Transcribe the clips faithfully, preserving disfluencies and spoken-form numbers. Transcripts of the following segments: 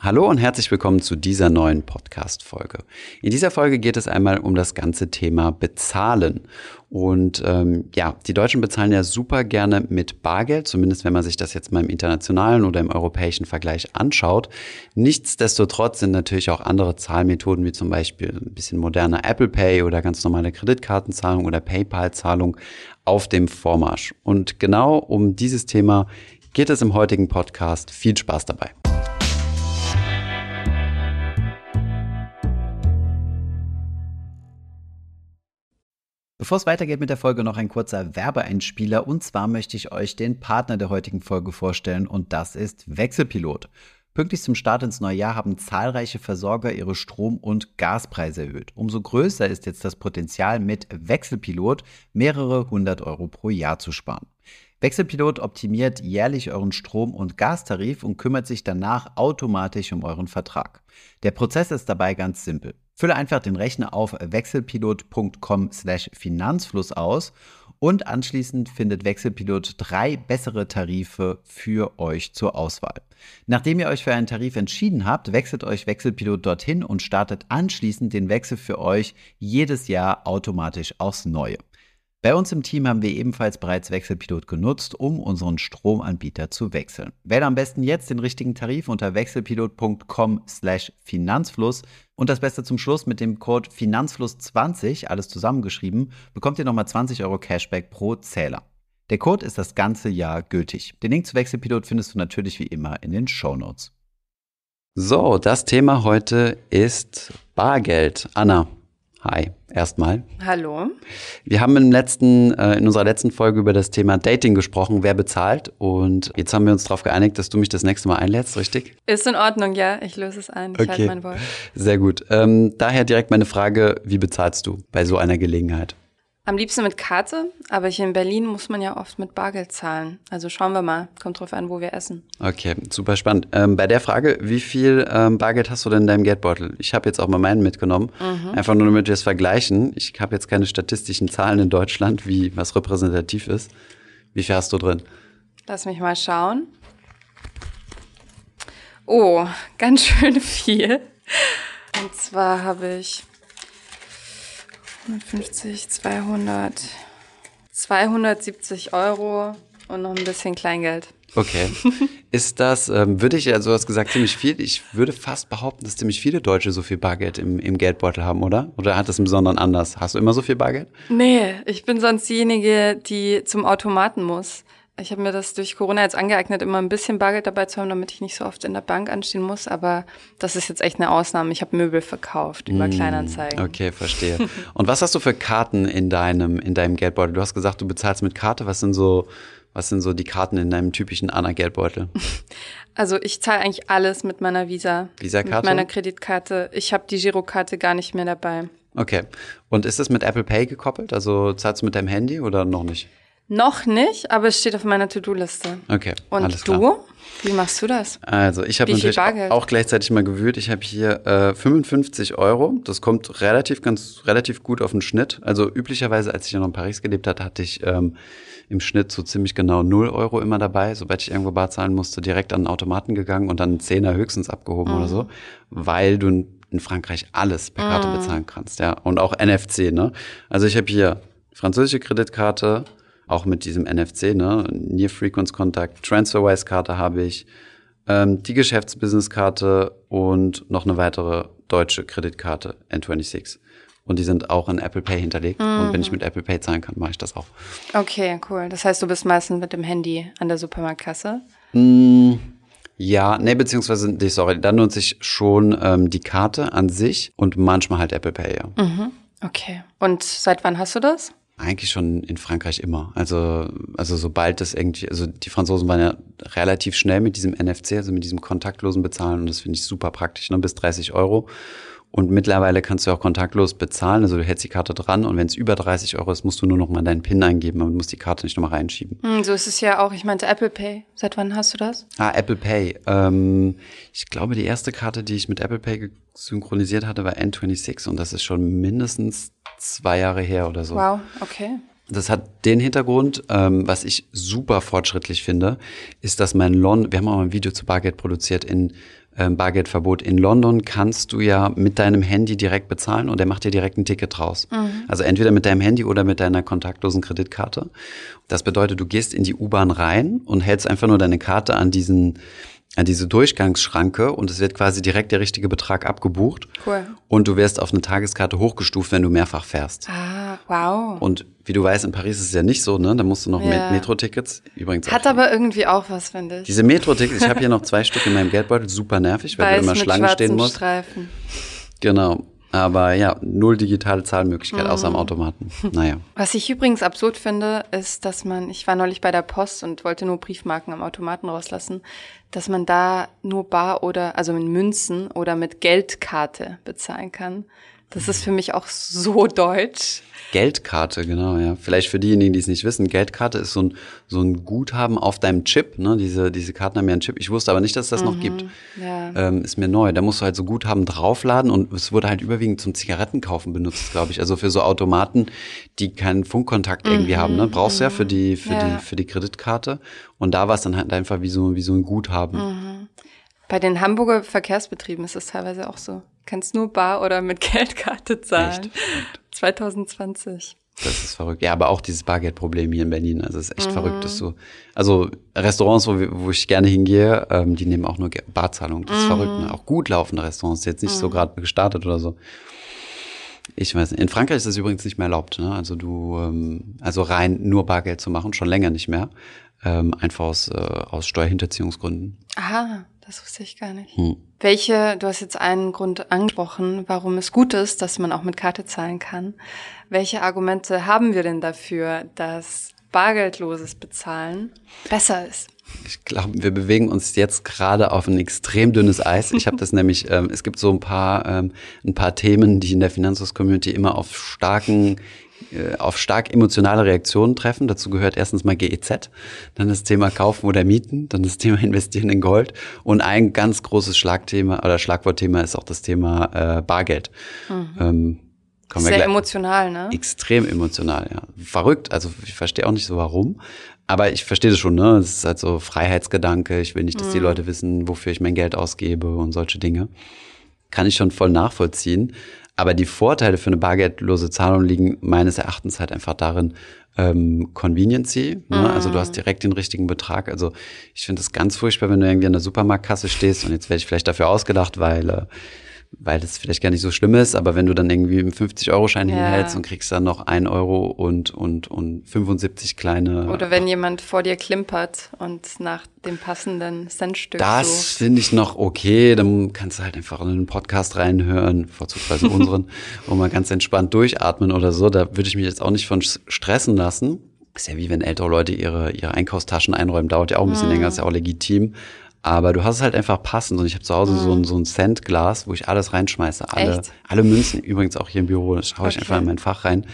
Hallo und herzlich willkommen zu dieser neuen Podcast-Folge. In dieser Folge geht es einmal um das ganze Thema Bezahlen. Und ähm, ja, die Deutschen bezahlen ja super gerne mit Bargeld, zumindest wenn man sich das jetzt mal im internationalen oder im europäischen Vergleich anschaut. Nichtsdestotrotz sind natürlich auch andere Zahlmethoden, wie zum Beispiel ein bisschen moderner Apple Pay oder ganz normale Kreditkartenzahlung oder PayPal-Zahlung auf dem Vormarsch. Und genau um dieses Thema geht es im heutigen Podcast. Viel Spaß dabei. Bevor es weitergeht mit der Folge, noch ein kurzer Werbeeinspieler. Und zwar möchte ich euch den Partner der heutigen Folge vorstellen und das ist Wechselpilot. Pünktlich zum Start ins neue Jahr haben zahlreiche Versorger ihre Strom- und Gaspreise erhöht. Umso größer ist jetzt das Potenzial, mit Wechselpilot mehrere hundert Euro pro Jahr zu sparen. Wechselpilot optimiert jährlich euren Strom- und Gastarif und kümmert sich danach automatisch um euren Vertrag. Der Prozess ist dabei ganz simpel. Fülle einfach den Rechner auf wechselpilot punkt com slash Finanzfluss aus und anschließend findet Wechselpilot drei bessere Tarife für euch zur Auswahl. Nachdem ihr euch für einen Tarif entschieden habt, wechselt euch Wechselpilot dorthin und startet anschließend den Wechsel für euch jedes Jahr automatisch aufs Neue. Bei uns im Team haben wir ebenfalls bereits Wechselpilot genutzt, um unseren Stromanbieter zu wechseln. Wähle am besten jetzt den richtigen Tarif unter wechselpilot punkt com slash Finanzfluss und das Beste zum Schluss: mit dem Code Finanzfluss zwanzig, alles zusammengeschrieben, bekommt ihr nochmal zwanzig Euro Cashback pro Zähler. Der Code ist das ganze Jahr gültig. Den Link zu Wechselpilot findest du natürlich wie immer in den Shownotes. So, das Thema heute ist Bargeld. Anna. Hi, erstmal. Hallo. Wir haben im letzten, äh, in unserer letzten Folge über das Thema Dating gesprochen, wer bezahlt. Und jetzt haben wir uns darauf geeinigt, dass du mich das nächste Mal einlädst, richtig? Ist in Ordnung, ja. Ich löse es ein. Ich okay. halte mein Wort. Sehr gut. Ähm, daher direkt meine Frage, wie bezahlst du bei so einer Gelegenheit? Am liebsten mit Karte, aber hier in Berlin muss man ja oft mit Bargeld zahlen. Also schauen wir mal. Kommt drauf an, wo wir essen. Okay, super spannend. Ähm, bei der Frage, wie viel ähm, Bargeld hast du denn in deinem Geldbeutel? Ich habe jetzt auch mal meinen mitgenommen. Mhm. Einfach nur, damit wir es vergleichen. Ich habe jetzt keine statistischen Zahlen in Deutschland, wie was repräsentativ ist. Wie viel hast du drin? Lass mich mal schauen. Oh, ganz schön viel. Und zwar habe ich hundertfünfzig, zweihundert, zweihundertsiebzig Euro und noch ein bisschen Kleingeld. Okay. Ist das, ähm, würde ich, also du hast gesagt, ziemlich viel. Ich würde fast behaupten, dass ziemlich viele Deutsche so viel Bargeld im, im Geldbeutel haben, oder? Oder hat das im Besonderen anders? Hast du immer so viel Bargeld? Nee, ich bin sonst diejenige, die zum Automaten muss. Ich habe mir das durch Corona jetzt angeeignet, immer ein bisschen Bargeld dabei zu haben, damit ich nicht so oft in der Bank anstehen muss. Aber das ist jetzt echt eine Ausnahme. Ich habe Möbel verkauft über mmh, Kleinanzeigen. Okay, verstehe. Und was hast du für Karten in deinem in deinem Geldbeutel? Du hast gesagt, du bezahlst mit Karte. Was sind so was sind so die Karten in deinem typischen Anna-Geldbeutel? Also ich zahle eigentlich alles mit meiner Visa. Visa-Karte? Mit meiner Kreditkarte. Ich habe die Girokarte gar nicht mehr dabei. Okay. Und ist das mit Apple Pay gekoppelt? Also zahlst du mit deinem Handy oder noch nicht? Noch nicht, aber es steht auf meiner To-Do-Liste. Okay, und alles klar. Und du? Wie machst du das? Also ich habe natürlich auch gleichzeitig mal gewühlt. Ich habe hier äh, fünfundfünfzig Euro. Das kommt relativ ganz relativ gut auf den Schnitt. Also üblicherweise, als ich ja noch in Paris gelebt hatte, hatte ich ähm, im Schnitt so ziemlich genau null Euro immer dabei. Sobald ich irgendwo bar zahlen musste, direkt an den Automaten gegangen und dann einen Zehner höchstens abgehoben mhm. oder so, weil du in Frankreich alles per Karte mhm. bezahlen kannst. Ja, und auch N F C. Ne? Also ich habe hier französische Kreditkarte, auch mit diesem N F C, ne, Near Frequency Contact, TransferWise-Karte habe ich, ähm, die Geschäftsbusiness-Karte und noch eine weitere deutsche Kreditkarte, N sechsundzwanzig. Und die sind auch in Apple Pay hinterlegt. Mhm. Und wenn ich mit Apple Pay zahlen kann, mache ich das auch. Okay, cool. Das heißt, du bist meistens mit dem Handy an der Supermarktkasse? Mm, ja, nee, beziehungsweise, sorry, dann nutze ich schon ähm, die Karte an sich und manchmal halt Apple Pay, ja. Mhm. Okay. Und seit wann hast du das? Eigentlich schon in Frankreich immer. Also, also sobald das irgendwie, also die Franzosen waren ja relativ schnell mit diesem N F C, also mit diesem kontaktlosen Bezahlen und das finde ich super praktisch, ne, bis dreißig Euro. Und mittlerweile kannst du auch kontaktlos bezahlen, also du hältst die Karte dran und wenn es über dreißig Euro ist, musst du nur noch mal deinen PIN eingeben, aber du musst die Karte nicht noch mal reinschieben. Hm, so ist es ja auch, ich meinte Apple Pay. Seit wann hast du das? Ah, Apple Pay. Ähm, ich glaube, die erste Karte, die ich mit Apple Pay synchronisiert hatte, war N sechsundzwanzig und das ist schon mindestens zwei Jahre her oder so. Wow, okay. Das hat den Hintergrund, ähm, was ich super fortschrittlich finde, ist, dass mein Lon, wir haben auch mal ein Video zu Bargeld produziert, in ähm, Bargeldverbot. In London kannst du ja mit deinem Handy direkt bezahlen und der macht dir direkt ein Ticket raus. Mhm. Also entweder mit deinem Handy oder mit deiner kontaktlosen Kreditkarte. Das bedeutet, du gehst in die U-Bahn rein und hältst einfach nur deine Karte an diesen an diese Durchgangsschranke und es wird quasi direkt der richtige Betrag abgebucht. Cool. Und du wirst auf eine Tageskarte hochgestuft, wenn du mehrfach fährst. Ah, wow. Und wie du weißt, in Paris ist es ja nicht so, ne? Da musst du noch ja. Metro-Tickets. Übrigens Hat aber irgendwie auch was, finde ich. Diese Metro-Tickets, ich habe hier noch zwei Stück in meinem Geldbeutel, super nervig, weil Weiß du immer mit Schlangen stehen musst. Streifen. Genau. Aber ja, null digitale Zahlmöglichkeit, mhm. außer am Automaten. Naja. Was ich übrigens absurd finde, ist, dass man, ich war neulich bei der Post und wollte nur Briefmarken am Automaten rauslassen, dass man da nur bar oder, also mit Münzen oder mit Geldkarte bezahlen kann. Das ist für mich auch so deutsch. Geldkarte, genau, ja. Vielleicht für diejenigen, die es nicht wissen, Geldkarte ist so ein, so ein Guthaben auf deinem Chip, ne? Diese, diese Karten haben ja einen Chip. Ich wusste aber nicht, dass es das mhm, noch gibt. Ja. Ähm, ist mir neu. Da musst du halt so Guthaben draufladen und es wurde halt überwiegend zum Zigarettenkaufen benutzt, glaube ich. Also für so Automaten, die keinen Funkkontakt irgendwie mhm, haben, ne? Brauchst du ja für die, für ja. die, für die Kreditkarte. Und da war es dann halt einfach wie so, wie so ein Guthaben. Mhm. Bei den Hamburger Verkehrsbetrieben ist das teilweise auch so. Du kannst nur bar oder mit Geldkarte zahlen. Echt? zwanzig zwanzig. Das ist verrückt. Ja, aber auch dieses Bargeldproblem hier in Berlin. Also es ist echt mhm. verrückt, dass du, also Restaurants, wo, wo ich gerne hingehe, ähm, die nehmen auch nur Barzahlung. Das ist mhm. verrückt. Ne? Auch gut laufende Restaurants, jetzt nicht mhm. so gerade gestartet oder so. Ich weiß nicht. In Frankreich ist das übrigens nicht mehr erlaubt. Ne? Also du, ähm, also rein nur Bargeld zu machen, schon länger nicht mehr. Ähm, einfach aus, äh, aus Steuerhinterziehungsgründen. Aha. Das wusste ich gar nicht. Hm. Welche, du hast jetzt einen Grund angesprochen, warum es gut ist, dass man auch mit Karte zahlen kann. Welche Argumente haben wir denn dafür, dass bargeldloses Bezahlen besser ist? Ich glaube, wir bewegen uns jetzt gerade auf ein extrem dünnes Eis. Ich habe das nämlich, ähm, es gibt so ein paar, ähm, ein paar Themen, die in der Finanzhaus-Community immer auf starken auf stark emotionale Reaktionen treffen. Dazu gehört erstens mal G E Z, dann das Thema Kaufen oder Mieten, dann das Thema Investieren in Gold und ein ganz großes Schlagthema oder Schlagwortthema ist auch das Thema äh, Bargeld. Mhm. Ähm, Sehr gleich, emotional, ne? Extrem emotional, ja. Verrückt, also ich verstehe auch nicht so warum, aber ich verstehe das schon, ne? Es ist halt so Freiheitsgedanke, ich will nicht, dass mhm. die Leute wissen, wofür ich mein Geld ausgebe und solche Dinge. Kann ich schon voll nachvollziehen. Aber die Vorteile für eine bargeldlose Zahlung liegen meines Erachtens halt einfach darin, ähm, Conveniency, ne? Mm. Also du hast direkt den richtigen Betrag. Also ich finde es ganz furchtbar, wenn du irgendwie an der Supermarktkasse stehst und jetzt werde ich vielleicht dafür ausgedacht, weil äh, weil das vielleicht gar nicht so schlimm ist, aber wenn du dann irgendwie einen fünfzig-Euro-Schein ja. hinhältst und kriegst dann noch ein Euro und und und fünfundsiebzig kleine... Oder wenn jemand vor dir klimpert und nach dem passenden Centstück Das so. Finde ich noch okay, dann kannst du halt einfach in einen Podcast reinhören, vorzugsweise unseren, wo man ganz entspannt durchatmen oder so. Da würde ich mich jetzt auch nicht von stressen lassen. Ist ja wie wenn ältere Leute ihre ihre Einkaufstaschen einräumen, dauert ja auch ein bisschen hm. länger, ist ja auch legitim. Aber du hast es halt einfach passend und ich habe zu Hause mm. so ein so ein Centglas, wo ich alles reinschmeiße, alle Echt? alle Münzen, übrigens auch hier im Büro, das schaue ich okay. einfach in mein Fach rein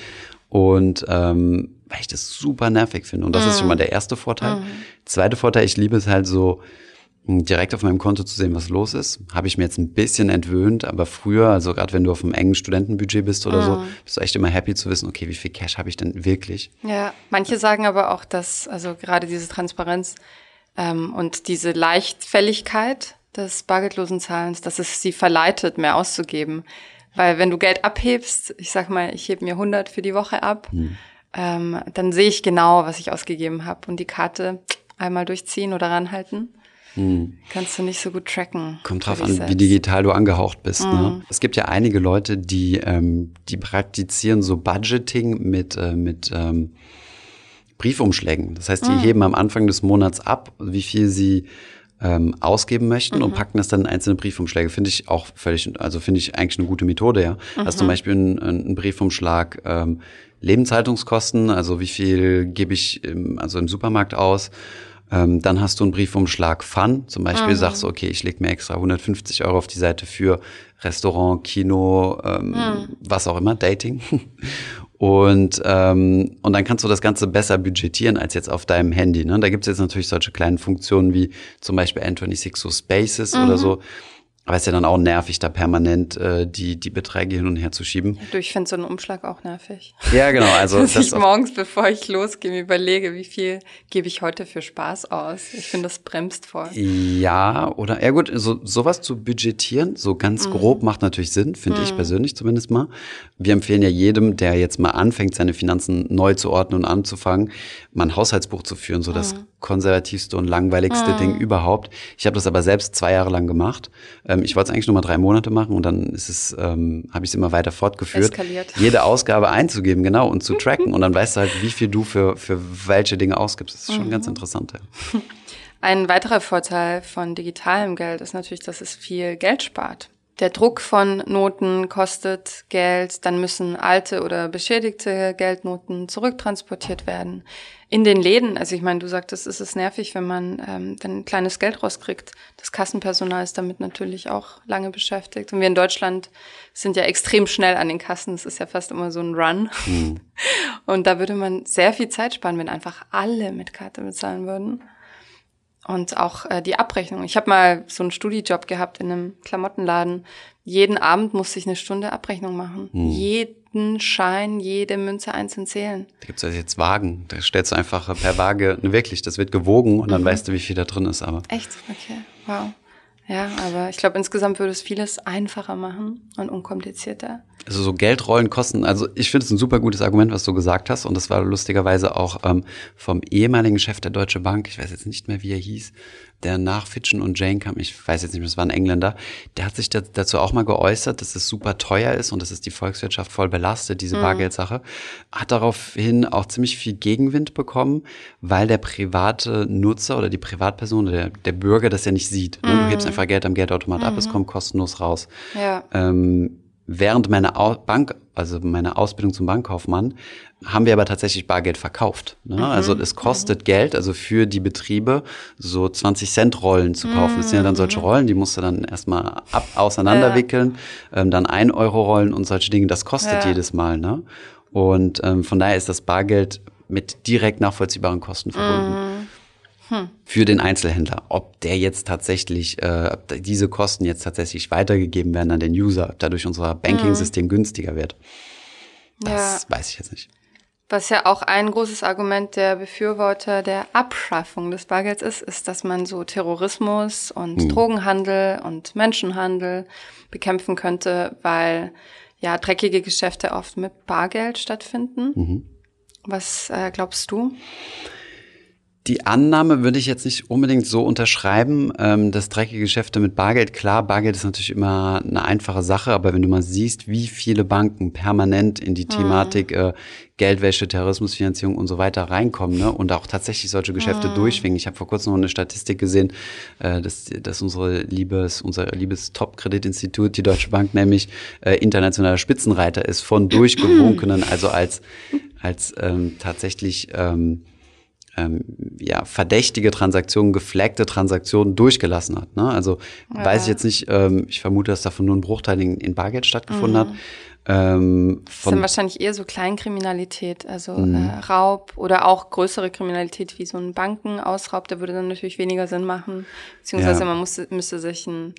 und ähm, weil ich das super nervig finde und das mm. ist schon mal der erste Vorteil. Mm. Zweite Vorteil, ich liebe es halt so direkt auf meinem Konto zu sehen, was los ist. Habe ich mir jetzt ein bisschen entwöhnt, aber früher, also gerade wenn du auf einem engen Studentenbudget bist oder mm. so, bist du echt immer happy zu wissen, okay, wie viel Cash habe ich denn wirklich? Ja, manche sagen aber auch, dass also gerade diese Transparenz Ähm, und diese Leichtfälligkeit des bargeldlosen Zahlens, dass es sie verleitet, mehr auszugeben. Weil wenn du Geld abhebst, ich sag mal, ich hebe mir hundert für die Woche ab, hm. ähm, dann sehe ich genau, was ich ausgegeben habe. Und die Karte einmal durchziehen oder ranhalten, hm. kannst du nicht so gut tracken. Kommt drauf an, selbst. Wie digital du angehaucht bist. Hm. Ne? Es gibt ja einige Leute, die ähm, die praktizieren so Budgeting mit äh, mit ähm, Briefumschlägen. Das heißt, die mhm. heben am Anfang des Monats ab, wie viel sie ähm, ausgeben möchten mhm. und packen das dann in einzelne Briefumschläge. Finde ich auch völlig, also finde ich eigentlich eine gute Methode, ja. Mhm. Also zum Beispiel ein, ein Briefumschlag ähm, Lebenshaltungskosten, also wie viel gebe ich im, also im Supermarkt aus. Ähm, dann hast du einen Briefumschlag Fun. Zum Beispiel mhm. sagst du, okay, ich lege mir extra hundertfünfzig Euro auf die Seite für Restaurant, Kino, ähm, mhm. was auch immer, Dating. Und ähm, und dann kannst du das Ganze besser budgetieren als jetzt auf deinem Handy. Ne? Da gibt es jetzt natürlich solche kleinen Funktionen wie zum Beispiel N sechsundzwanzig so Spaces mhm. oder so. Aber es ist ja dann auch nervig, da permanent äh, die die Beträge hin und her zu schieben. Du, ich finde so einen Umschlag auch nervig. Ja, genau. Also dass das ich morgens, bevor ich losgehe, mir überlege, wie viel gebe ich heute für Spaß aus. Ich finde, das bremst voll. Ja, oder, ja gut, so sowas zu budgetieren, so ganz mm. grob macht natürlich Sinn, finde mm. ich persönlich zumindest mal. Wir empfehlen ja jedem, der jetzt mal anfängt, seine Finanzen neu zu ordnen und anzufangen, mal ein Haushaltsbuch zu führen, so das mm. konservativste und langweiligste mm. Ding überhaupt. Ich habe das aber selbst zwei Jahre lang gemacht. Ähm, ich wollte es eigentlich nur mal drei Monate machen und dann ist es, ähm, habe ich es immer weiter fortgeführt. Eskaliert. Jede Ausgabe einzugeben, genau, und zu tracken. Und dann weißt du halt, wie viel du für, für welche Dinge ausgibst. Das ist schon mm. ganz interessant. Ja. Ein weiterer Vorteil von digitalem Geld ist natürlich, dass es viel Geld spart. Der Druck von Noten kostet Geld, dann müssen alte oder beschädigte Geldnoten zurücktransportiert werden. In den Läden, also ich meine, du sagtest, es ist nervig, wenn man ähm, dann ein kleines Geld rauskriegt. Das Kassenpersonal ist damit natürlich auch lange beschäftigt. Und wir in Deutschland sind ja extrem schnell an den Kassen. Es ist ja fast immer so ein Run. Mhm. Und da würde man sehr viel Zeit sparen, wenn einfach alle mit Karte bezahlen würden. Und auch äh, die Abrechnung. Ich habe mal so einen Studijob gehabt in einem Klamottenladen. Jeden Abend musste ich eine Stunde Abrechnung machen. Hm. Jeden Schein, jede Münze einzeln zählen. Da gibt's ja jetzt Wagen. Da stellst du einfach per Waage, ne, wirklich, das wird gewogen und dann mhm. weißt du, wie viel da drin ist. Aber echt? Okay, wow. Ja, aber ich glaube, insgesamt würde es vieles einfacher machen und unkomplizierter. Also so Geldrollen kosten, also ich finde es ein super gutes Argument, was du gesagt hast. Und das war lustigerweise auch ähm, vom ehemaligen Chef der Deutsche Bank, ich weiß jetzt nicht mehr, wie er hieß, der nach Fitchen und Jane kam, ich weiß jetzt nicht mehr, das war ein Engländer, der hat sich da, dazu auch mal geäußert, dass es super teuer ist und dass es die Volkswirtschaft voll belastet, diese mhm. Bargeldsache. Hat daraufhin auch ziemlich viel Gegenwind bekommen, weil der private Nutzer oder die Privatperson oder der, der Bürger das ja nicht sieht. Ne? Mhm. Du hebst einfach Geld am Geldautomat mhm. ab, es kommt kostenlos raus. Ja. Ähm, Während meiner Bank, also meiner Ausbildung zum Bankkaufmann, haben wir aber tatsächlich Bargeld verkauft. Ne? Mhm. Also es kostet mhm. Geld, also für die Betriebe so zwanzig Cent Rollen zu kaufen. Mhm. Das sind ja dann solche Rollen, die musst du dann erstmal ab auseinanderwickeln, ja. ähm, dann ein Euro Rollen und solche Dinge. Das kostet ja. jedes Mal. Ne? Und ähm, von daher ist das Bargeld mit direkt nachvollziehbaren Kosten verbunden. Mhm. Hm. Für den Einzelhändler. Ob der jetzt tatsächlich, äh, ob diese Kosten jetzt tatsächlich weitergegeben werden an den User, ob dadurch unser Banking-System hm. günstiger wird, das ja. weiß ich jetzt nicht. Was ja auch ein großes Argument der Befürworter der Abschaffung des Bargelds ist, ist, dass man so Terrorismus und hm. Drogenhandel und Menschenhandel bekämpfen könnte, weil ja dreckige Geschäfte oft mit Bargeld stattfinden. Mhm. Was äh, glaubst du? Die Annahme würde ich jetzt nicht unbedingt so unterschreiben, ähm, dass dreckige Geschäfte mit Bargeld, klar, Bargeld ist natürlich immer eine einfache Sache, aber wenn du mal siehst, wie viele Banken permanent in die Thematik äh, Geldwäsche, Terrorismusfinanzierung und so weiter reinkommen, ne, und auch tatsächlich solche Geschäfte mhm. durchschwingen. Ich habe vor kurzem noch eine Statistik gesehen, äh, dass, dass unsere liebes, unser liebes Top-Kreditinstitut, die Deutsche Bank, nämlich äh, internationaler Spitzenreiter ist von durchgewunkenen, also als, als ähm, tatsächlich ähm, Ähm, ja, verdächtige Transaktionen, geflaggte Transaktionen durchgelassen hat. Ne? Also ja. weiß ich jetzt nicht, ähm, ich vermute, dass davon nur ein Bruchteil in, in Bargeld stattgefunden mhm. hat. Ähm, das ist dann wahrscheinlich eher so Kleinkriminalität, also mhm. äh, Raub oder auch größere Kriminalität wie so ein Bankenausraub, der würde dann natürlich weniger Sinn machen. Beziehungsweise ja. man muss, müsste sich einen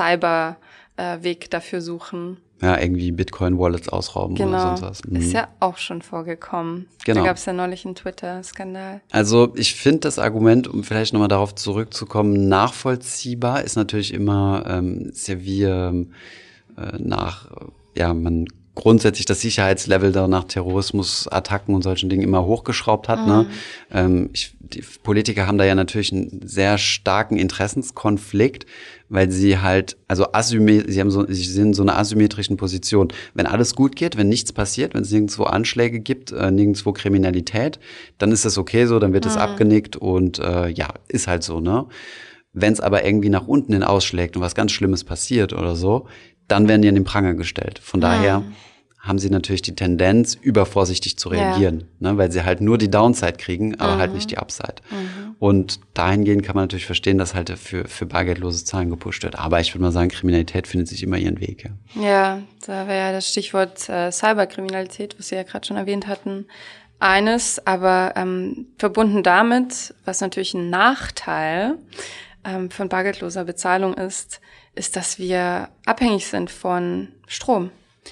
Cyber-Weg äh, dafür suchen. Ja, irgendwie Bitcoin-Wallets ausrauben genau. oder sonst was. Mhm. Ist ja auch schon vorgekommen. Genau. Da gab es ja neulich einen Twitter-Skandal. Also ich finde das Argument, um vielleicht nochmal darauf zurückzukommen, nachvollziehbar ist natürlich immer, ähm, ist ja wie ähm, äh, nach, ja, man grundsätzlich das Sicherheitslevel da nach Terrorismusattacken und solchen Dingen immer hochgeschraubt hat. Mhm. Ne? Ähm, ich, die Politiker haben da ja natürlich einen sehr starken Interessenskonflikt, weil sie halt, also asymmetrisch, sie haben so, sie sind in so einer asymmetrischen Position. Wenn alles gut geht, wenn nichts passiert, wenn es nirgendwo Anschläge gibt, äh, nirgendwo Kriminalität, dann ist das okay so, dann wird es mhm. abgenickt und äh, ja, ist halt so, ne? Wenn es aber irgendwie nach unten hin ausschlägt und was ganz Schlimmes passiert oder so, dann werden die an den Pranger gestellt. Von mhm. daher haben sie natürlich die Tendenz, übervorsichtig zu reagieren, ja. ne, weil sie halt nur die Downside kriegen, aber mhm. halt nicht die Upside. Mhm. Und dahingehend kann man natürlich verstehen, dass halt für, für bargeldlose Zahlen gepusht wird. Aber ich würde mal sagen, Kriminalität findet sich immer ihren Weg. Ja, ja, da wäre ja das Stichwort äh, Cyberkriminalität, was Sie ja gerade schon erwähnt hatten, eines. Aber ähm, verbunden damit, was natürlich ein Nachteil ähm, von bargeldloser Bezahlung ist, ist, dass wir abhängig sind von Strom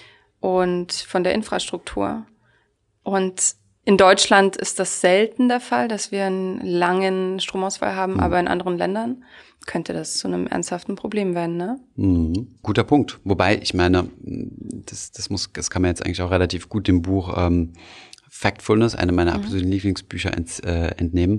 und von der Infrastruktur. Und in Deutschland ist das selten der Fall, dass wir einen langen Stromausfall haben, mhm. aber in anderen Ländern könnte das zu einem ernsthaften Problem werden, ne? Mhm. Guter Punkt. Wobei, ich meine, das, das muss, das kann man jetzt eigentlich auch relativ gut dem Buch ähm, Factfulness, eine meiner mhm. absoluten Lieblingsbücher, ent, äh, entnehmen.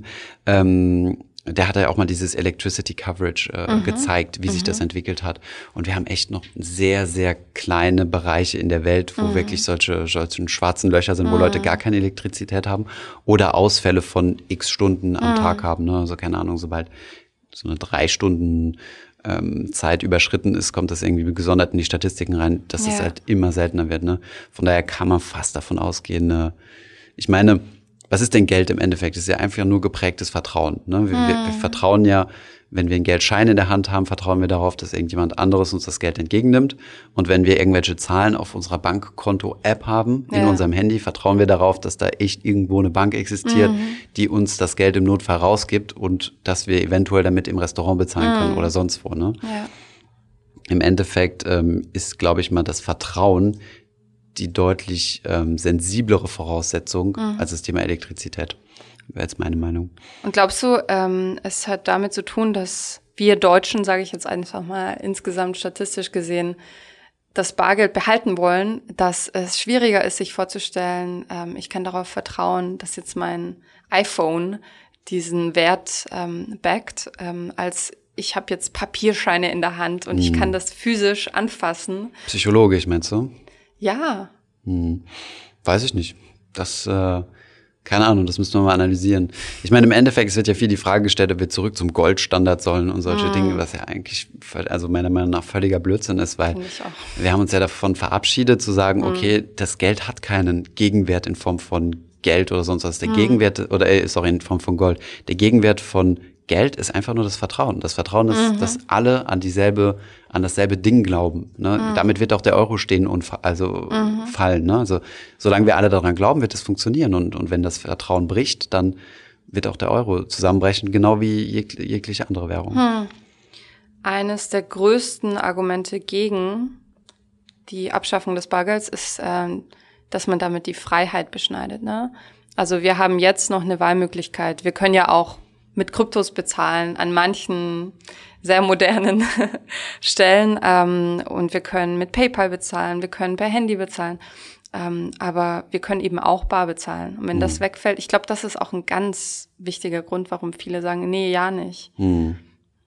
Ähm, Der hat ja auch mal dieses Electricity Coverage äh, mhm. gezeigt, wie mhm. sich das entwickelt hat. Und wir haben echt noch sehr, sehr kleine Bereiche in der Welt, wo mhm. wirklich solche, solche schwarzen Löcher sind, wo mhm. Leute gar keine Elektrizität haben oder Ausfälle von x Stunden am mhm. Tag haben. Ne? Also keine Ahnung, sobald so eine drei Stunden ähm, Zeit überschritten ist, kommt das irgendwie gesondert in die Statistiken rein, dass es ja. halt immer seltener wird. Ne? Von daher kann man fast davon ausgehen, ne? Ich meine, was ist denn Geld im Endeffekt? Das ist ja einfach nur geprägtes Vertrauen. Ne? Wir, hm. wir, wir vertrauen ja, wenn wir einen Geldschein in der Hand haben, vertrauen wir darauf, dass irgendjemand anderes uns das Geld entgegennimmt. Und wenn wir irgendwelche Zahlen auf unserer Bankkonto-App haben, in ja. unserem Handy, vertrauen wir darauf, dass da echt irgendwo eine Bank existiert, mhm. die uns das Geld im Notfall rausgibt und dass wir eventuell damit im Restaurant bezahlen mhm. können oder sonst wo. Ne? Ja. Im Endeffekt ähm, ist, glaube ich mal, das Vertrauen die deutlich ähm, sensiblere Voraussetzung mhm. als das Thema Elektrizität. Wäre jetzt meine Meinung. Und glaubst du, ähm, es hat damit zu tun, dass wir Deutschen, sage ich jetzt einfach mal insgesamt statistisch gesehen, das Bargeld behalten wollen, dass es schwieriger ist, sich vorzustellen, ähm, ich kann darauf vertrauen, dass jetzt mein iPhone diesen Wert ähm, backt, ähm, als ich habe jetzt Papierscheine in der Hand und mhm. ich kann das physisch anfassen. Psychologisch, meinst du? Ja. Hm. Weiß ich nicht. Das, äh, keine Ahnung, das müssen wir mal analysieren. Ich meine, im Endeffekt, es wird ja viel die Frage gestellt, ob wir zurück zum Goldstandard sollen und solche hm. Dinge, was ja eigentlich, also meiner Meinung nach völliger Blödsinn ist, weil wir haben uns ja davon verabschiedet zu sagen, hm. okay, das Geld hat keinen Gegenwert in Form von Geld oder sonst was. Der hm. Gegenwert, oder äh, sorry, in Form von Gold. Der Gegenwert von Geld ist einfach nur das Vertrauen. Das Vertrauen ist, mhm. dass alle an dieselbe, an dasselbe Ding glauben. Ne? Mhm. Damit wird auch der Euro stehen und fa- also mhm. fallen. Ne? Also solange wir alle daran glauben, wird es funktionieren. Und, und wenn das Vertrauen bricht, dann wird auch der Euro zusammenbrechen, genau wie jeg- jegliche andere Währung. Hm. Eines der größten Argumente gegen die Abschaffung des Bargelds ist, ähm, dass man damit die Freiheit beschneidet. Ne? Also wir haben jetzt noch eine Wahlmöglichkeit. Wir können ja auch mit Kryptos bezahlen an manchen sehr modernen Stellen. Ähm, und wir können mit PayPal bezahlen, wir können per Handy bezahlen. Ähm, aber wir können eben auch bar bezahlen. Und wenn mhm. das wegfällt, ich glaube, das ist auch ein ganz wichtiger Grund, warum viele sagen, nee, ja nicht. Mhm.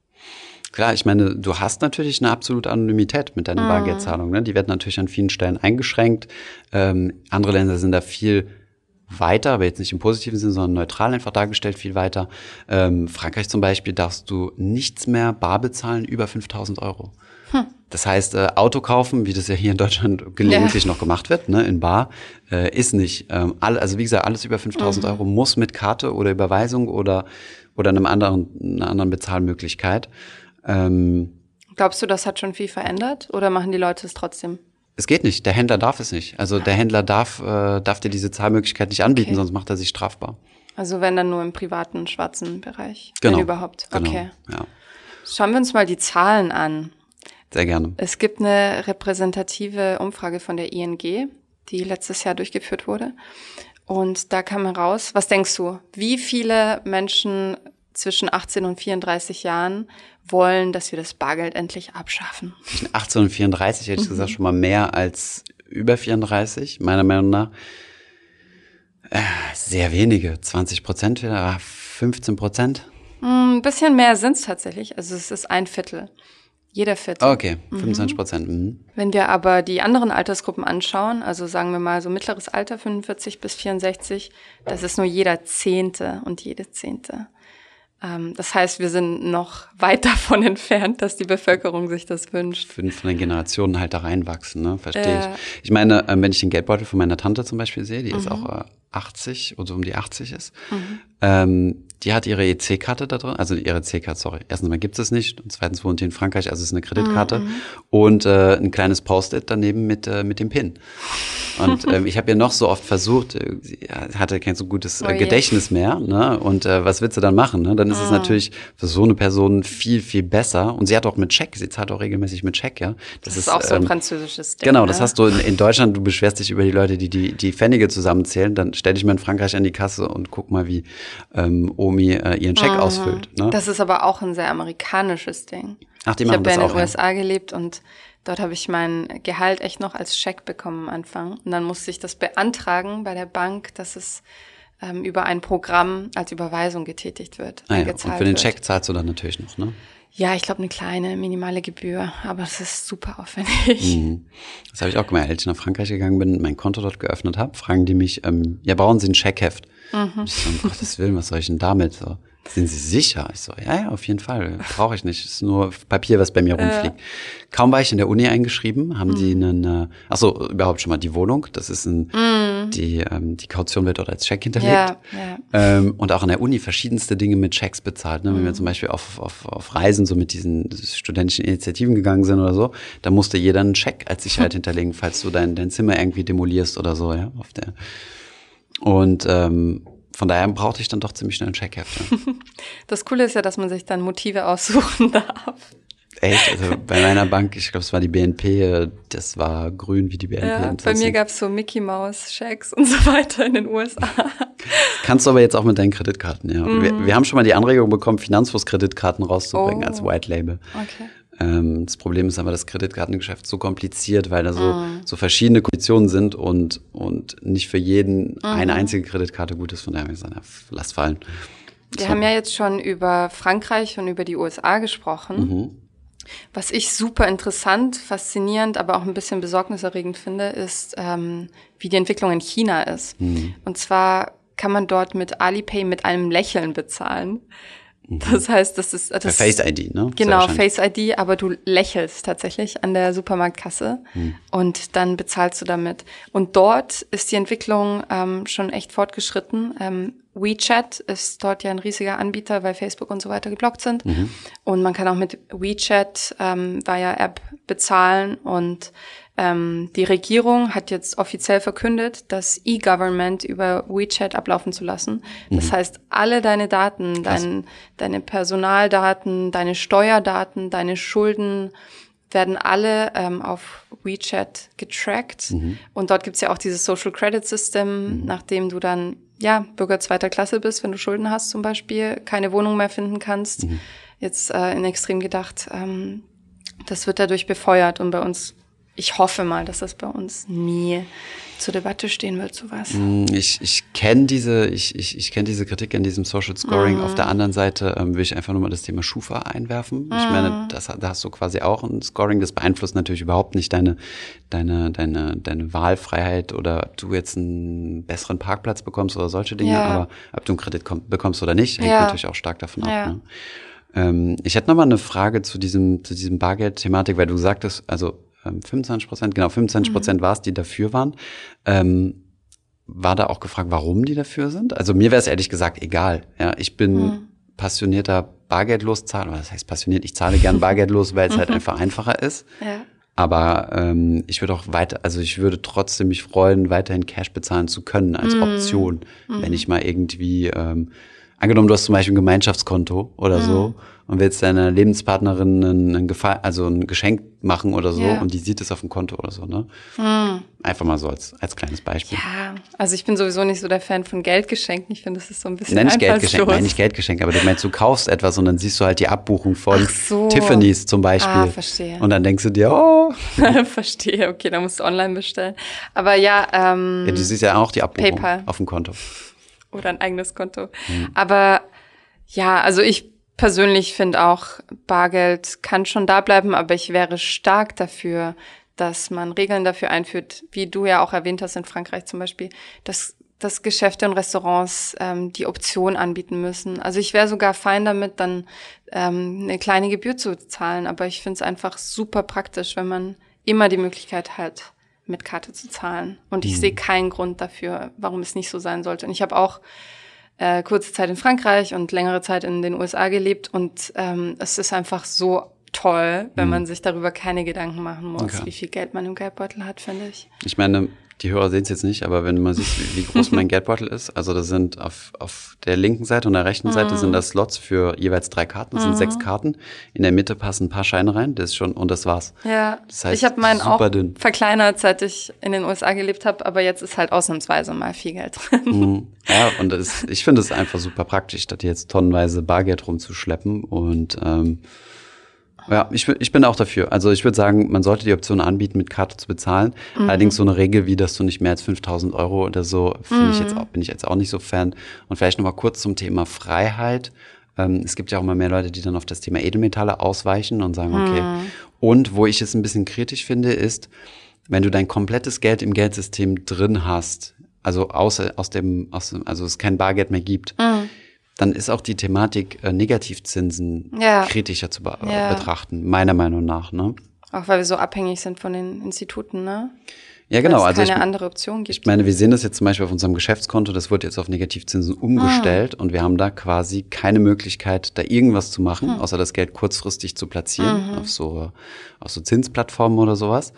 Klar, ich meine, du hast natürlich eine absolute Anonymität mit deiner mhm. Bargeldzahlung. Ne? Die wird natürlich an vielen Stellen eingeschränkt. Ähm, andere Länder sind da viel weiter, aber jetzt nicht im positiven Sinne, sondern neutral einfach dargestellt, viel weiter. Ähm, Frankreich zum Beispiel darfst du nichts mehr bar bezahlen über fünftausend Euro. Hm. Das heißt, äh, Auto kaufen, wie das ja hier in Deutschland gelegentlich ja. noch gemacht wird, ne, in bar, äh, ist nicht. Ähm, all, also wie gesagt, alles über fünftausend mhm. Euro muss mit Karte oder Überweisung oder oder einem anderen, einer anderen Bezahlmöglichkeit. Ähm, Glaubst du, das hat schon viel verändert oder machen die Leute es trotzdem? Es geht nicht. Der Händler darf es nicht. Also der Händler darf, äh, darf dir diese Zahlmöglichkeit nicht anbieten, okay. sonst macht er sich strafbar. Also wenn dann nur im privaten, schwarzen Bereich, genau. wenn überhaupt. Genau. Okay. Ja. Schauen wir uns mal die Zahlen an. Sehr gerne. Es gibt eine repräsentative Umfrage von der I N G, die letztes Jahr durchgeführt wurde. Und da kam heraus, was denkst du, wie viele Menschen zwischen achtzehn und vierunddreißig Jahren wollen, dass wir das Bargeld endlich abschaffen? Zwischen achtzehn und vierunddreißig hätte ich mhm. gesagt schon mal mehr als über vierunddreißig, meiner Meinung nach. Äh, sehr wenige, zwanzig Prozent, fünfzehn Prozent. Ein bisschen mehr sind es tatsächlich, also es ist ein Viertel. Jeder Viertel. Okay, fünfundzwanzig Prozent. Mhm. Wenn wir aber die anderen Altersgruppen anschauen, also sagen wir mal so mittleres Alter, fünfundvierzig bis vierundsechzig, das ist nur jeder Zehnte und jede Zehnte. Ähm, das heißt, wir sind noch weit davon entfernt, dass die Bevölkerung sich das wünscht. Fünf von den Generationen halt da reinwachsen, ne? Verstehe äh, ich. Ich meine, ähm, wenn ich den Geldbeutel von meiner Tante zum Beispiel sehe, die mhm. ist auch äh, achtzig oder so um die achtzig ist, mhm. ähm, die hat ihre E C-Karte da drin, also ihre E C-Karte, sorry. Erstens mal gibt es nicht und zweitens wohnt die in Frankreich, also es ist eine Kreditkarte mhm. und äh, ein kleines Post-it daneben mit äh, mit dem PIN. Und ähm, ich habe ja noch so oft versucht, äh, sie hatte kein so gutes äh, Oh je. Gedächtnis mehr, ne? Und äh, was willst du dann machen? Ne? Dann ist es natürlich für so eine Person viel, viel besser. Und sie hat auch mit Scheck, sie zahlt auch regelmäßig mit Scheck, ja. Das, das ist auch so ein ähm, französisches Ding. Genau, ne? das hast du in, in Deutschland, du beschwerst dich über die Leute, die die, die Pfennige zusammenzählen, dann stell dich mal in Frankreich an die Kasse und guck mal, wie ähm, Omi äh, ihren Scheck mhm. ausfüllt. Ne? Das ist aber auch ein sehr amerikanisches Ding. Ach, die ich machen habe das ja in auch, den ja. U S A gelebt und dort habe ich mein Gehalt echt noch als Scheck bekommen am Anfang. Und dann musste ich das beantragen bei der Bank, dass es ähm, über ein Programm als Überweisung getätigt wird. Ah, ja. Und für den wird. Scheck zahlst du dann natürlich noch, ne? Ja, ich glaube eine kleine, minimale Gebühr, aber das ist super aufwendig. Mhm. Das habe ich auch gemacht, als ich nach Frankreich gegangen bin, mein Konto dort geöffnet habe, fragen die mich, ähm, ja, brauchen Sie ein Scheckheft? Mhm. Ich so, um Gottes Willen, was soll ich denn damit? So, sind Sie sicher? Ich so, ja, ja, auf jeden Fall, brauche ich nicht. Es ist nur Papier, was bei mir rumfliegt. Äh. Kaum war ich in der Uni eingeschrieben, haben mhm. die einen, äh, ach so, überhaupt schon mal die Wohnung. Das ist ein, mhm. die, ähm, die Kaution wird dort als Scheck hinterlegt. Ja, ja. Ähm, und auch an der Uni verschiedenste Dinge mit Schecks bezahlt. Ne? Wenn mhm. wir zum Beispiel auf, auf, auf Reisen so mit diesen studentischen Initiativen gegangen sind oder so, da musste jeder einen Scheck als Sicherheit hinterlegen, falls du dein, dein Zimmer irgendwie demolierst oder so, ja, auf der. Und ähm, von daher brauchte ich dann doch ziemlich schnell ein Scheckheft. Ja. Das Coole ist ja, dass man sich dann Motive aussuchen darf. Echt? Also bei meiner Bank, ich glaube, es war die B N P, das war grün wie die B N P. Ja, bei mir gab es so Mickey-Maus-Schecks und so weiter in den U S A. Kannst du aber jetzt auch mit deinen Kreditkarten, ja. Mhm. Wir, wir haben schon mal die Anregung bekommen, Finanzfluss-Kreditkarten rauszubringen oh. als White Label. Okay. Ähm, das Problem ist aber, das Kreditkartengeschäft so kompliziert, weil da so, mm. so verschiedene Konditionen sind und, und nicht für jeden mm. eine einzige Kreditkarte gut ist. Von daher habe ich gesagt, ja, lass fallen. Wir so. haben ja jetzt schon über Frankreich und über die U S A gesprochen. Mhm. Was ich super interessant, faszinierend, aber auch ein bisschen besorgniserregend finde, ist, ähm, wie die Entwicklung in China ist. Mhm. Und zwar kann man dort mit Alipay mit einem Lächeln bezahlen. Das heißt, das ist das Face I D, ne? Genau, Face I D, aber du lächelst tatsächlich an der Supermarktkasse hm. und dann bezahlst du damit. Und dort ist die Entwicklung ähm, schon echt fortgeschritten. Ähm, WeChat ist dort ja ein riesiger Anbieter, weil Facebook und so weiter geblockt sind. Mhm. Und man kann auch mit WeChat ähm, via App bezahlen und Ähm, die Regierung hat jetzt offiziell verkündet, das E-Government über WeChat ablaufen zu lassen. Das mhm. heißt, alle deine Daten, dein, deine Personaldaten, deine Steuerdaten, deine Schulden werden alle ähm, auf WeChat getrackt. Mhm. Und dort gibt's ja auch dieses Social Credit System, mhm. nachdem du dann ja Bürger zweiter Klasse bist, wenn du Schulden hast zum Beispiel, keine Wohnung mehr finden kannst. Mhm. Jetzt äh, in Extrem gedacht, ähm, das wird dadurch befeuert und bei uns ich hoffe mal, dass das bei uns nie zur Debatte stehen wird, sowas. Ich, ich kenne diese, ich, ich, ich kenne diese Kritik an diesem Social Scoring. Mhm. Auf der anderen Seite ähm, will ich einfach nur mal das Thema Schufa einwerfen. Mhm. Ich meine, das, da hast du quasi auch ein Scoring. Das beeinflusst natürlich überhaupt nicht deine, deine, deine, deine Wahlfreiheit oder ob du jetzt einen besseren Parkplatz bekommst oder solche Dinge. Ja. Aber ob du einen Kredit komm, bekommst oder nicht, hängt ja. natürlich auch stark davon ab. Ja. Ne? Ähm, ich hätte noch mal eine Frage zu diesem, zu diesem Bargeld-Thematik, weil du sagtest, also fünfundzwanzig Prozent, genau, fünfundzwanzig Prozent mhm. war es, die dafür waren. Ähm, war da auch gefragt, warum die dafür sind? Also mir wäre es ehrlich gesagt egal. Ja, ich bin mhm. passionierter Bargeldlos-Zahler. Das heißt passioniert, ich zahle gern bargeldlos, weil es halt einfach einfacher ist. Ja. Aber ähm, ich würde auch weiter, also ich würde trotzdem mich freuen, weiterhin Cash bezahlen zu können als mhm. Option, mhm. wenn ich mal irgendwie ähm, angenommen, du hast zum Beispiel ein Gemeinschaftskonto oder mhm. so und willst deiner Lebenspartnerin ein, ein, Gefall, also ein Geschenk machen oder so ja. und die sieht es auf dem Konto oder so, ne? Mhm. Einfach mal so als, als kleines Beispiel. Ja, also ich bin sowieso nicht so der Fan von Geldgeschenken. Ich finde, das ist so ein bisschen Nein, nicht Geldgeschenk, nein, nicht Geldgeschenk, aber du meinst, du kaufst etwas und dann siehst du halt die Abbuchung von so. Tiffany's zum Beispiel. Ah, verstehe. Und dann denkst du dir, oh. Verstehe, okay, dann musst du online bestellen. Aber ja, ähm. Ja, du siehst ja auch die Abbuchung PayPal. Auf dem Konto. Oder ein eigenes Konto. Mhm. Aber ja, also ich persönlich finde auch, Bargeld kann schon da bleiben, aber ich wäre stark dafür, dass man Regeln dafür einführt, wie du ja auch erwähnt hast in Frankreich zum Beispiel, dass, dass Geschäfte und Restaurants ähm, die Option anbieten müssen. Also ich wäre sogar fein damit, dann ähm, eine kleine Gebühr zu zahlen, aber ich finde es einfach super praktisch, wenn man immer die Möglichkeit hat, mit Karte zu zahlen. Und ich mhm. sehe keinen Grund dafür, warum es nicht so sein sollte. Und ich habe auch äh, kurze Zeit in Frankreich und längere Zeit in den U S A gelebt und ähm, es ist einfach so toll, wenn mhm. man sich darüber keine Gedanken machen muss, okay. wie viel Geld man im Geldbeutel hat, finde ich. Ich meine, die Hörer sehen es jetzt nicht, aber wenn man sieht, wie groß mein Geldbeutel ist, also das sind auf, auf der linken Seite und der rechten mhm. Seite sind das Slots für jeweils drei Karten, das mhm. sind sechs Karten. In der Mitte passen ein paar Scheine rein, das ist schon, und das war's. Ja, das heißt, ich habe meinen auch dünn. verkleinert, seit ich in den U S A gelebt habe, aber jetzt ist halt ausnahmsweise mal viel Geld drin. Mhm. Ja, und das, ich finde es einfach super praktisch, statt jetzt tonnenweise Bargeld rumzuschleppen und ähm, ja, ich, ich bin auch dafür. Also ich würde sagen, man sollte die Option anbieten, mit Karte zu bezahlen. Mhm. Allerdings so eine Regel, wie dass du nicht mehr als fünftausend Euro oder so, finde mhm. ich jetzt auch, bin ich jetzt auch nicht so Fan. Und vielleicht nochmal kurz zum Thema Freiheit. Ähm, es gibt ja auch immer mehr Leute, die dann auf das Thema Edelmetalle ausweichen und sagen, okay. Mhm. Und wo ich es ein bisschen kritisch finde, ist, wenn du dein komplettes Geld im Geldsystem drin hast, also außer aus dem, aus dem also es kein Bargeld mehr gibt, mhm. dann ist auch die Thematik äh, Negativzinsen ja. kritischer zu be- ja. betrachten, meiner Meinung nach. Ne? Auch weil wir so abhängig sind von den Instituten, ne? Ja, genau. Weil es also keine ich, andere Option gibt. Ich meine, wir sehen das jetzt zum Beispiel auf unserem Geschäftskonto, das wird jetzt auf Negativzinsen umgestellt mhm. und wir haben da quasi keine Möglichkeit, da irgendwas zu machen, mhm. außer das Geld kurzfristig zu platzieren mhm. auf so auf so Zinsplattformen oder sowas.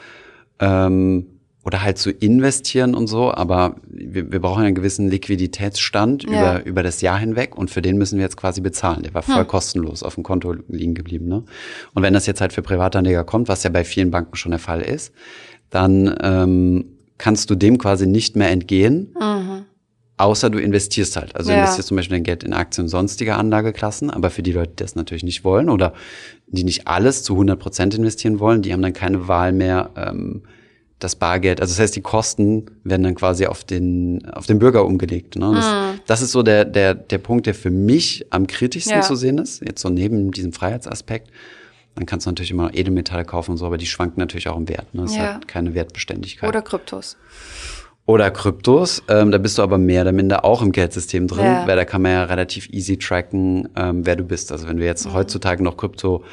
Ähm, Oder halt zu investieren und so, aber wir, wir brauchen einen gewissen Liquiditätsstand ja. über über das Jahr hinweg und für den müssen wir jetzt quasi bezahlen. Der war voll hm. kostenlos auf dem Konto liegen geblieben. Ne? Und wenn das jetzt halt für Privatanleger kommt, was ja bei vielen Banken schon der Fall ist, dann ähm, kannst du dem quasi nicht mehr entgehen, mhm. außer du investierst halt. Also ja. investierst zum Beispiel dein Geld in Aktien und sonstige Anlageklassen, aber für die Leute, die das natürlich nicht wollen oder die nicht alles zu hundert Prozent investieren wollen, die haben dann keine Wahl mehr, ähm, das Bargeld, also das heißt, die Kosten werden dann quasi auf den auf den Bürger umgelegt. Ne? Das, mm. das ist so der der der Punkt, der für mich am kritischsten ja. zu sehen ist. Jetzt so neben diesem Freiheitsaspekt. Dann kannst du natürlich immer noch Edelmetalle kaufen und so, aber die schwanken natürlich auch im Wert. Ne? Das ja. hat keine Wertbeständigkeit. Oder Kryptos. Oder Kryptos. Ähm, da bist du aber mehr oder minder auch im Geldsystem drin, ja. weil da kann man ja relativ easy tracken, ähm, wer du bist. Also wenn du jetzt mhm. heutzutage noch Krypto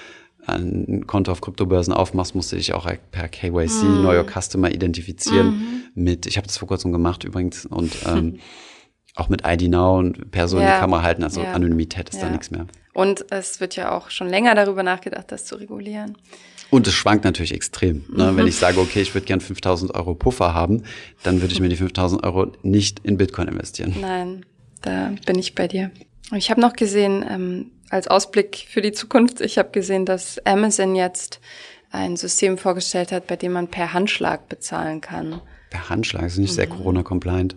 ein Konto auf Kryptobörsen aufmachst, musst du dich auch per K Y C, mm. Know Your Customer, identifizieren mm. mit, ich habe das vor kurzem gemacht übrigens, und ähm, auch mit I D Now und Person ja. in die Kamera halten, also ja. Anonymität ist ja. da nichts mehr. Und es wird ja auch schon länger darüber nachgedacht, das zu regulieren. Und es schwankt natürlich extrem. Ne? Mhm. Wenn ich sage, okay, ich würde gern fünftausend Euro Puffer haben, dann würde ich mir die fünftausend Euro nicht in Bitcoin investieren. Nein, da bin ich bei dir. Ich habe noch gesehen, ähm, als Ausblick für die Zukunft, ich habe gesehen, dass Amazon jetzt ein System vorgestellt hat, bei dem man per Handschlag bezahlen kann. Per Handschlag? Das ist nicht mhm. sehr Corona-compliant.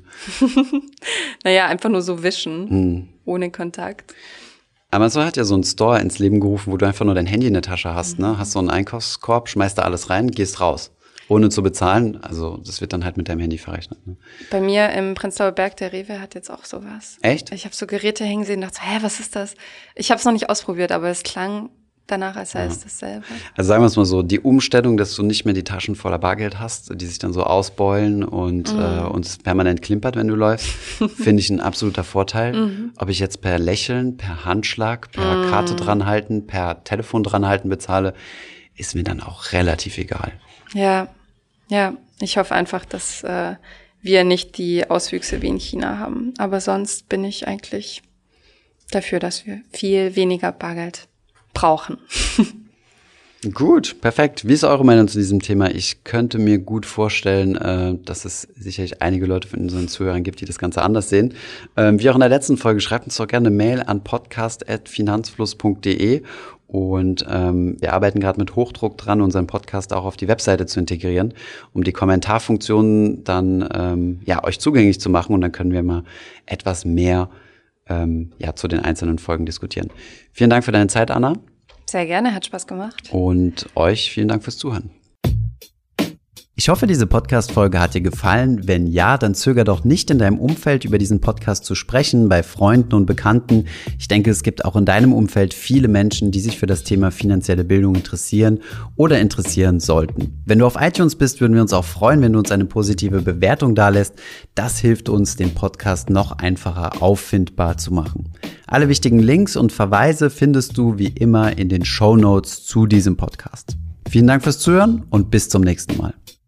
Naja, einfach nur so wischen, mhm. ohne Kontakt. Amazon hat ja so einen Store ins Leben gerufen, wo du einfach nur dein Handy in der Tasche hast. Mhm. Ne? Hast so einen Einkaufskorb, schmeißt da alles rein, gehst raus. Ohne zu bezahlen, also das wird dann halt mit deinem Handy verrechnet. Ne? Bei mir im Prenzlauer Berg, der Rewe hat jetzt auch sowas. Echt? Ich habe so Geräte hängen sehen und dachte, hä, was ist das? Ich habe es noch nicht ausprobiert, aber es klang danach, als sei es ja. dasselbe. Also sagen wir es mal so, die Umstellung, dass du nicht mehr die Taschen voller Bargeld hast, die sich dann so ausbeulen und, mhm. äh, und es permanent klimpert, wenn du läufst, finde ich ein absoluter Vorteil. Mhm. Ob ich jetzt per Lächeln, per Handschlag, per mhm. Karte dranhalten, per Telefon dranhalten bezahle, ist mir dann auch relativ egal. Ja, ja, ich hoffe einfach, dass äh, wir nicht die Auswüchse wie in China haben. Aber sonst bin ich eigentlich dafür, dass wir viel weniger Bargeld brauchen. Gut, perfekt. Wie ist eure Meinung zu diesem Thema? Ich könnte mir gut vorstellen, äh, dass es sicherlich einige Leute von unseren Zuhörern gibt, die das Ganze anders sehen. Ähm, wie auch in der letzten Folge, schreibt uns doch gerne eine Mail an podcast at finanzfluss punkt de. Und ähm, wir arbeiten gerade mit Hochdruck dran, unseren Podcast auch auf die Webseite zu integrieren, um die Kommentarfunktionen dann ähm, ja euch zugänglich zu machen. Und dann können wir mal etwas mehr ähm, ja zu den einzelnen Folgen diskutieren. Vielen Dank für deine Zeit, Anna. Sehr gerne, hat Spaß gemacht. Und euch vielen Dank fürs Zuhören. Ich hoffe, diese Podcast-Folge hat dir gefallen. Wenn ja, dann zöger doch nicht, in deinem Umfeld über diesen Podcast zu sprechen, bei Freunden und Bekannten. Ich denke, es gibt auch in deinem Umfeld viele Menschen, die sich für das Thema finanzielle Bildung interessieren oder interessieren sollten. Wenn du auf iTunes bist, würden wir uns auch freuen, wenn du uns eine positive Bewertung dalässt. Das hilft uns, den Podcast noch einfacher auffindbar zu machen. Alle wichtigen Links und Verweise findest du wie immer in den Shownotes zu diesem Podcast. Vielen Dank fürs Zuhören und bis zum nächsten Mal.